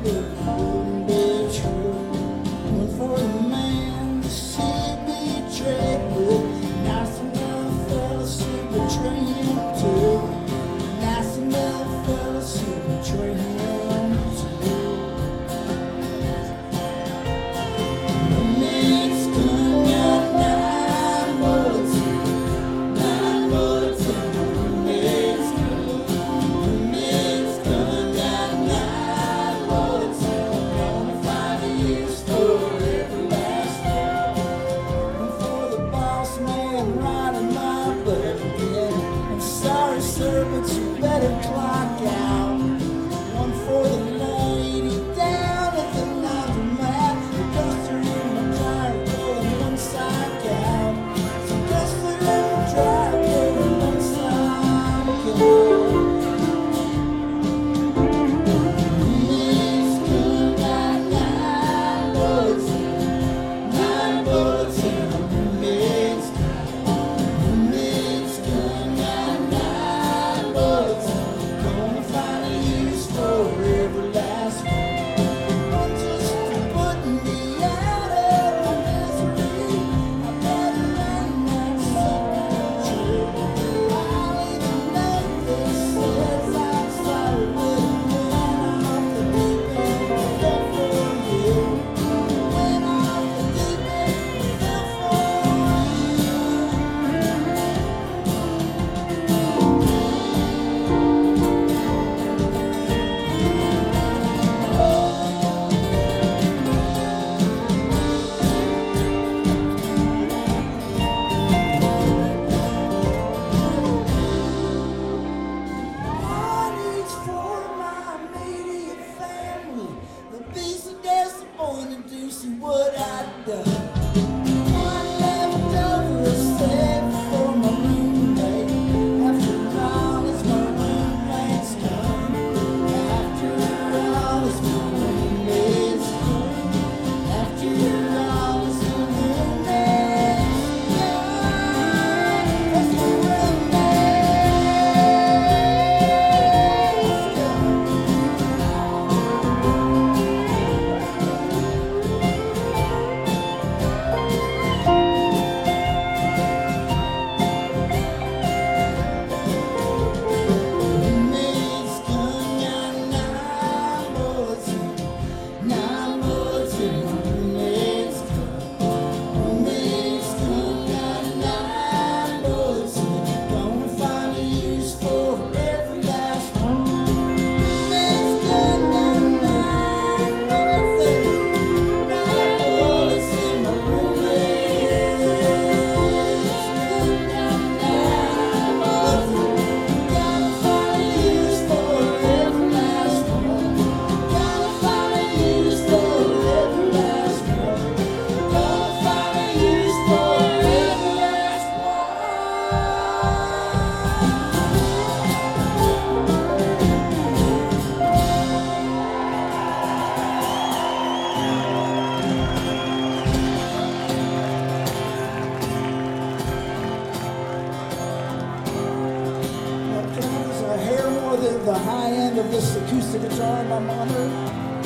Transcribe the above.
wouldn't be true. One for the man that she betrayed with. Nice enough fellas to betray him too. Nice enough fellas to betray him too. Roommate's gun got 9 bullets. 9 bullets in the roommate's gun. Roommate's gun got 9 bullets. Gonna find a use for every last one. And for the boss man riding my butt again. I'm sorry, sir, but you better clock out. One for the lady down at the laundromat. The duster in my dryer, rolling one side out. So duster in my dryer, rolling one side out. Roommate's gun got 9 bullets. 9 bullets in the roommate's gun. Roommate's gun got 9 bullets. Gonna find a use for every last one. One just for putting me out of my misery. I better learn that something true. I'll even make this says I'm sorry, but it went off the deep end. I fell for you. Went off the deep end. I fell for you. Heartaches for my immediate family. They'll be so disappointed to see what I've done. One left over is saved for my roommate. After all, it's my roommate's gun. After all, it's my roommate's gun. After all, it's my roommate's gun. It's my roommate's gun. Roommate's gun got 9 bullets. 9 bullets in my roommate's gun. Roommate's gun got 9 bullets. Gonna find a use for every last one. Roommate's gun got 9 bullets. 9 bullets in my roommate's gun got 9 bullets. Gotta find a use for every last one. Gotta find a use for every last one. Gotta find a use for every last one. Is a hair more than the high end of this acoustic guitar in my monitor.